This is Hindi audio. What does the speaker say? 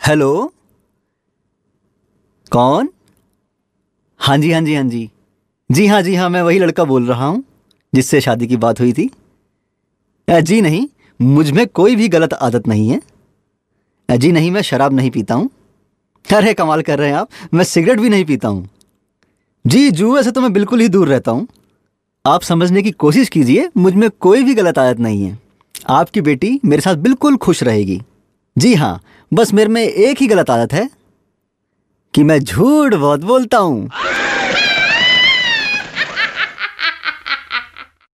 हेलो। कौन? हाँ जी, हाँ जी, हाँ जी। जी हाँ, जी हाँ, मैं वही लड़का बोल रहा हूँ जिससे शादी की बात हुई थी। जी नहीं, मुझ में कोई भी गलत आदत नहीं है। जी नहीं, मैं शराब नहीं पीता हूँ। अरे कमाल कर रहे हैं आप, मैं सिगरेट भी नहीं पीता हूँ। जी, जुए से तो मैं बिल्कुल ही दूर रहता हूँ। आप समझने की कोशिश कीजिए, मुझ में कोई भी गलत आदत नहीं है। आपकी बेटी मेरे साथ बिल्कुल खुश रहेगी। जी हाँ, बस मेरे में एक ही गलत आदत है कि मैं झूठ बहुत बोलता हूँ।